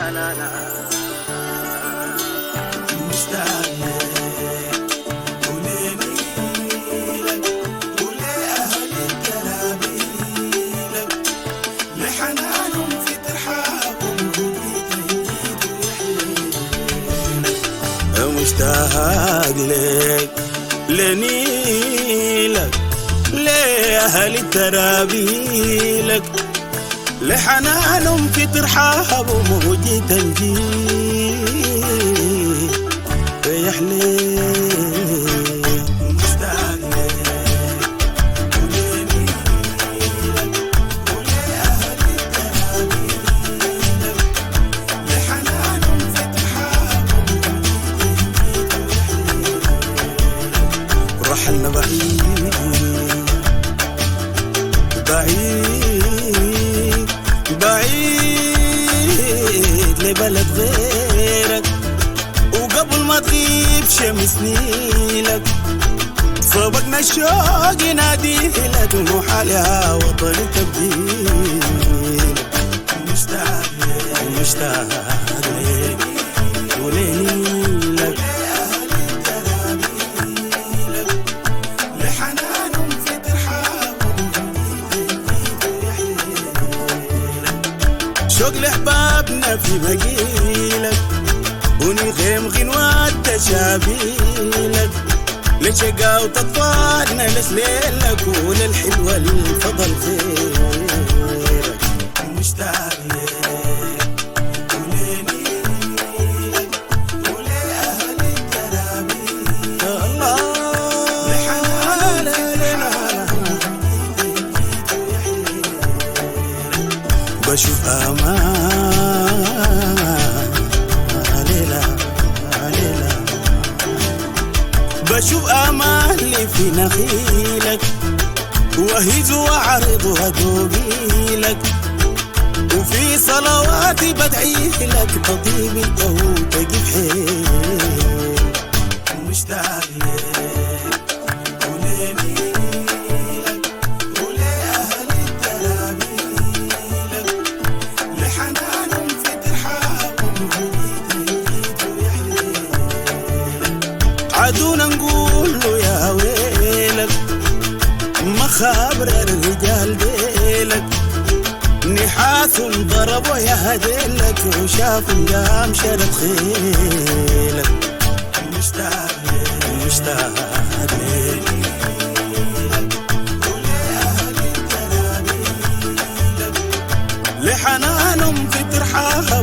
لا لا مشتاق لك ولنيلك ولأهل الترابيلك لحنانهم في ترحابهم وتهديد ويحليلك مشتاق لك لنيلك لأهل الترابيلك لحنانهم في ترحابهم وجي تنجيل يحليك مشتاق لك ولنيلك ولأهل الترابيلك لحنانهم في ترحابهم وجي تنجيل رحلنا بعيد بعيد بعيد لبلد غيرك وقبل ما تغيب شمس نيلك صوبنا الشوق يناديلك ومحالها وطن تبديلك مشتاق لك مشتاق لك وليلك ولأهل الترابيلك لحنانهم في ترحابهم شوق لحبابنا في مقيلك ونغيم غنوات تشابيلك لشقاوة أطفالنا لسليلك وللحلوة للفضل غيرك مشتاق لك ولنيلك ولأهل الترابيلك الله لحنان بشوف أمان ليلة ليلة بشوف أمالي في نخيلك وهز وأعرضها ذوقيلك وفي صلواتي بدعيلك تطيب القهوة تجيب حيل مشتاق لك ولنيلك ولأهل الترابيلك لحنانهم في ترحابهم ويتهيد ويحليلك عدونا نقول له يا ويلك مخابر الرجال ديلك نحاسهم ضربوا يا هديلك وشافوا قام شرب خيلك مشتاق لك مشتاق لك ولأهل الترابيلك لحنانهم في ترحابهم